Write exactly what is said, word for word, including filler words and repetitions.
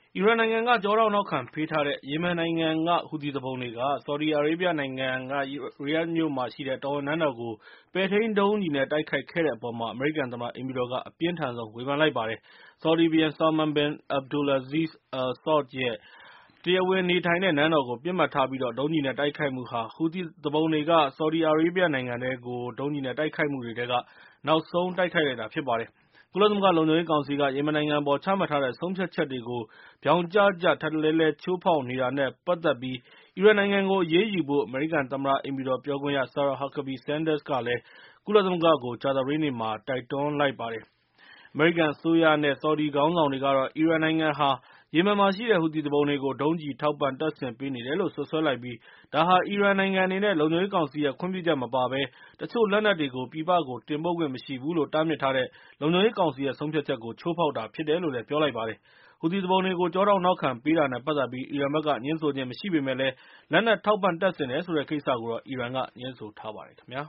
အီရန်နိုင်ငံက ကျောထောက်နောက်ခံပေးထားတဲ့ ယီမင်နိုင်ငံက ဟူသီသူပုန်တွေက ဆော်ဒီအာရေဗျနိုင်ငံက ရီယာ့ဒ်မြို့မှာရှိတဲ့ တော်ဝင်နန်းတော်ကို ပဲ့ထိန်းဒုံးကျည်နဲ့ တိုက်ခိုက်ခဲ့တဲ့အပေါ် အမေရိကန်သမ္မတ အိမ်ဖြူတော်က အပြင်းထန်ဆုံး ဝေဖန်လိုက်ပါတယ်။ ဆော်ဒီဘုရင် Salman bin Abdulaziz Al Saud ရဲ့ တရားဝင်နေထိုင်တဲ့ နန်းတော်ကို ပစ်မှတ်ထားပြီး ဒုံးကျည်နဲ့ တိုက်ခိုက်မှုဟာ ဟူသီသူပုန်တွေက ဆော်ဒီအာရေဗျနိုင်ငံထဲကို ဒုံးကျည်နဲ့ တိုက်ခိုက်မှုတွေထဲက နောက်ဆုံးတိုက်ခိုက်လိုက်တာ ဖြစ်ပါတယ်။ ကုလသမဂ္ဂ လုံခြုံရေးကောင်စီက ယီမင်နိုင်ငံအပေါ် ချမှတ်ထားတဲ့ ဆုံးဖြတ်ချက်တွေကို ဗြောင်ကျကျ ထပ်တလဲလဲ ချိုးဖောက်နေတာနဲ့ ပတ်သက်ပြီး အီရန်နိုင်ငံကို အရေးယူဖို့ အမေရိကန်သမ္မတ အိမ်ဖြူတော်ပြောခွင့်ရ Sarah Huckabee Sanders ကလည်း ကုလသမဂ္ဂကို ကြာသပတေးနေ့မှာ တိုက်တွန်းလိုက်ပါတယ်။ အမေရိကန်အစိုးရနဲ့ ဆော်ဒီခေါင်းဆောင်တွေကတော့ အီရန်နိုင်ငံဟာ ယီမင်မှာရှိတဲ့ ဟူသီသူပုန်တွေကို ဒုံးကျည်ထောက်ပံ့တပ်ဆင်ပေးနေတယ်လို့ စွပ်စွဲလိုက်ပြီး ဒါဟာ အီရန်နိုင်ငံအနေနဲ့ လုံခြုံရေးကောင်စီရဲ့ ခွင့်ပြုချက်မပါဘဲ တချို့လက်နက်တွေကို ပြည်ပကို တင်ပို့ခွင့်မရှိဘူးလို့ တားမြစ်ထားတဲ့ လုံခြုံရေးကောင်စီရဲ့ ဆုံးဖြတ်ချက်ကို ချိုးဖောက်တာဖြစ်တယ်လို့ ပြောလိုက်ပါတယ်။ ဟူသီသူပုန်တွေကို ကျောထောက်နောက်ခံပေးတာနဲ့ ပတ်သက်ပြီး အီရန်ဘက်က ငြင်းဆိုခြင်းမရှိပေမယ့်လည်း လက်နက်ထောက်ပံ့တပ်ဆင်တယ်ဆိုတဲ့ ကိစ္စကိုတော့ အီရန်က ငြင်းဆိုထားပါတယ်ခင်ဗျာ